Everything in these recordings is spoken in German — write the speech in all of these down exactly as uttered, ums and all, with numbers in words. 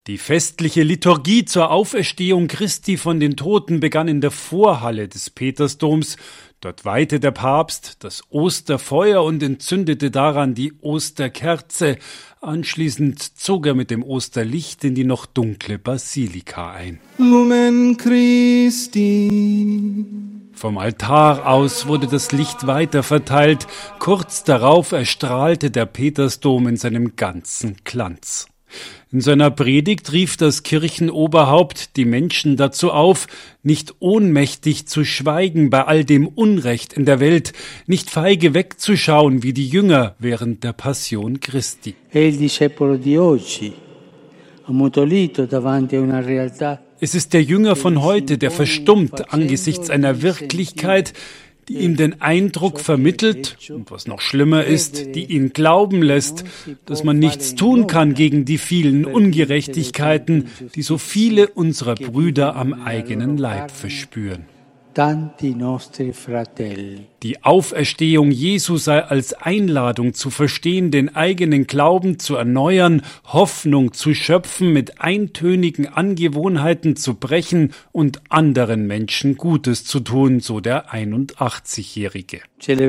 Die festliche Liturgie zur Auferstehung Christi von den Toten begann in der Vorhalle des Petersdoms. Dort weihte der Papst das Osterfeuer und entzündete daran die Osterkerze. Anschließend zog er mit dem Osterlicht in die noch dunkle Basilika ein. Lumen Christi. Vom Altar aus wurde das Licht weiter verteilt. Kurz darauf erstrahlte der Petersdom in seinem ganzen Glanz. In seiner Predigt rief das Kirchenoberhaupt die Menschen dazu auf, nicht ohnmächtig zu schweigen bei all dem Unrecht in der Welt, nicht feige wegzuschauen wie die Jünger während der Passion Christi. Es ist der Jünger von heute, der verstummt angesichts einer Wirklichkeit, die ihm den Eindruck vermittelt, und was noch schlimmer ist, die ihn glauben lässt, dass man nichts tun kann gegen die vielen Ungerechtigkeiten, die so viele unserer Brüder am eigenen Leib verspüren. Die Auferstehung Jesu sei als Einladung zu verstehen, den eigenen Glauben zu erneuern, Hoffnung zu schöpfen, mit eintönigen Angewohnheiten zu brechen und anderen Menschen Gutes zu tun, so der einundachtzigjährige.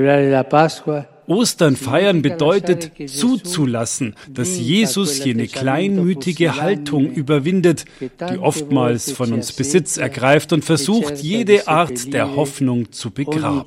Ostern feiern bedeutet zuzulassen, dass Jesus jene kleinmütige Haltung überwindet, die oftmals von uns Besitz ergreift und versucht, jede Art der Hoffnung zu begraben.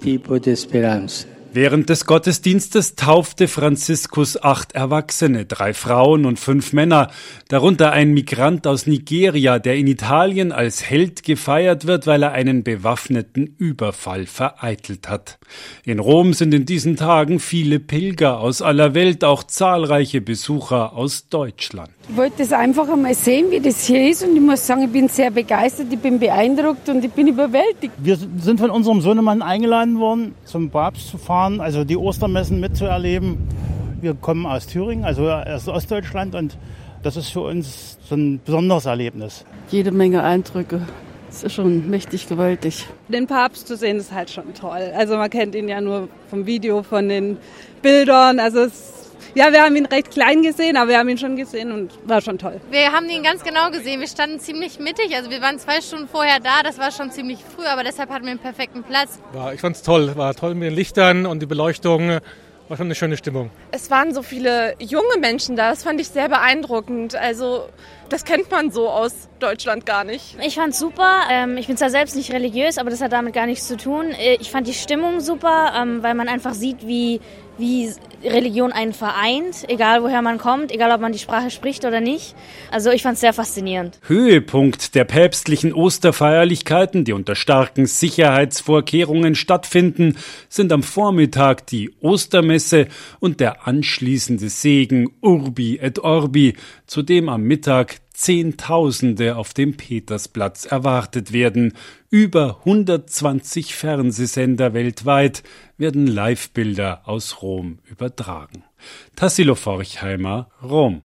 Während des Gottesdienstes taufte Franziskus acht Erwachsene, drei Frauen und fünf Männer, darunter ein Migrant aus Nigeria, der in Italien als Held gefeiert wird, weil er einen bewaffneten Überfall vereitelt hat. In Rom sind in diesen Tagen viele Pilger aus aller Welt, auch zahlreiche Besucher aus Deutschland. Ich wollte das einfach einmal sehen, wie das hier ist, und ich muss sagen, ich bin sehr begeistert, ich bin beeindruckt und ich bin überwältigt. Wir sind von unserem Sohnemann eingeladen worden, zum Papst zu fahren, also die Ostermessen mitzuerleben. Wir kommen aus Thüringen, also aus Ostdeutschland, und das ist für uns so ein besonderes Erlebnis. Jede Menge Eindrücke. Das ist schon mächtig gewaltig. Den Papst zu sehen ist halt schon toll. Also man kennt ihn ja nur vom Video, von den Bildern. Also es, ja, wir haben ihn recht klein gesehen, aber wir haben ihn schon gesehen und war schon toll. Wir haben ihn ganz genau gesehen. Wir standen ziemlich mittig. Also wir waren zwei Stunden vorher da. Das war schon ziemlich früh, aber deshalb hatten wir einen perfekten Platz. Ja, ich fand's toll. War toll mit den Lichtern und die Beleuchtung. War schon eine schöne Stimmung. Es waren so viele junge Menschen da, das fand ich sehr beeindruckend. Also das kennt man so aus Deutschland gar nicht. Ich fand's super. Ich bin zwar selbst nicht religiös, aber das hat damit gar nichts zu tun. Ich fand die Stimmung super, weil man einfach sieht, wie, wie Religion einen vereint, egal woher man kommt, egal ob man die Sprache spricht oder nicht. Also ich fand's sehr faszinierend. Höhepunkt der päpstlichen Osterfeierlichkeiten, die unter starken Sicherheitsvorkehrungen stattfinden, sind am Vormittag die Ostermesse und der anschließende Segen Urbi et Orbi, zu dem am Mittag Zehntausende auf dem Petersplatz erwartet werden. Über hundertzwanzig Fernsehsender weltweit werden Livebilder aus Rom übertragen. Tassilo Forchheimer, Rom.